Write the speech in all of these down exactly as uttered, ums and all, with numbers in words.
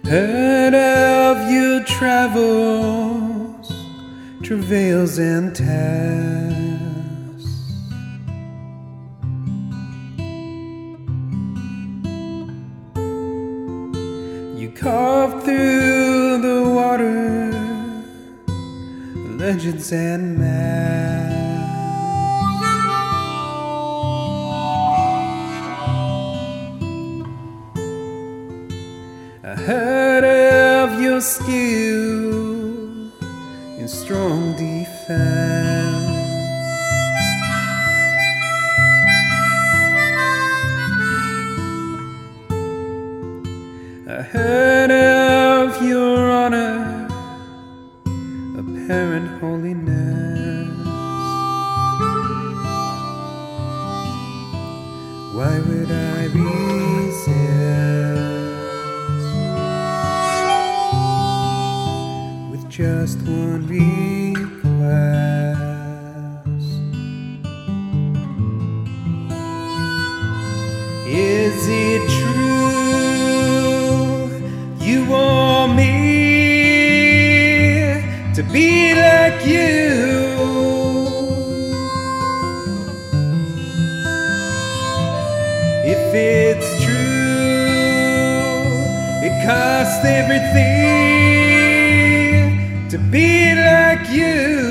Heard of your travels, travails and tasks. You carved through the water, legends and maps. I heard of your skill in strong defense. I heard of your honor, apparent holiness. Why would I resist with just one request? Is it true you want me to be like you? If it's true, it costs everything to be like you.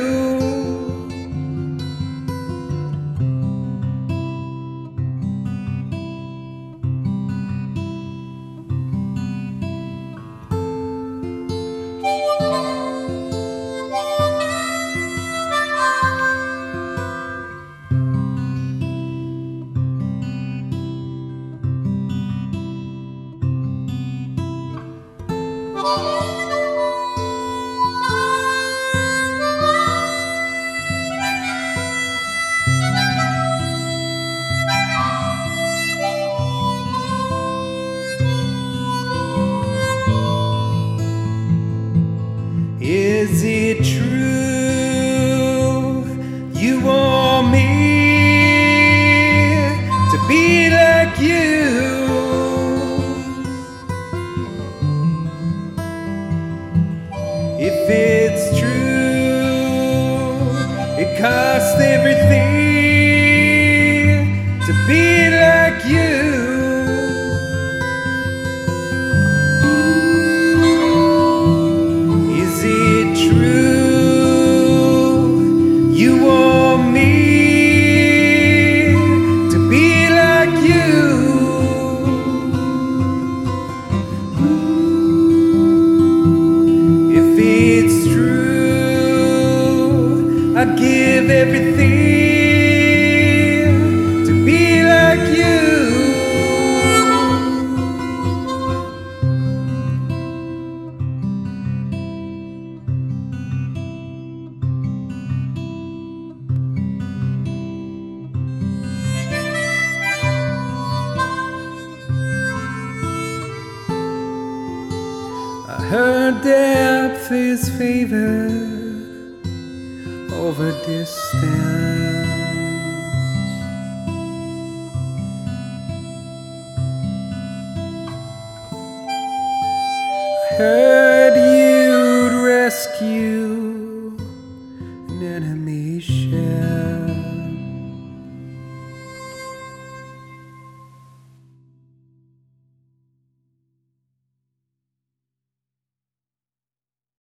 Is it true you want me to be like you? If it's true, it costs everything to be like you. I'd give everything to be like you. I heard depth is favored over distance. I heard you'd rescue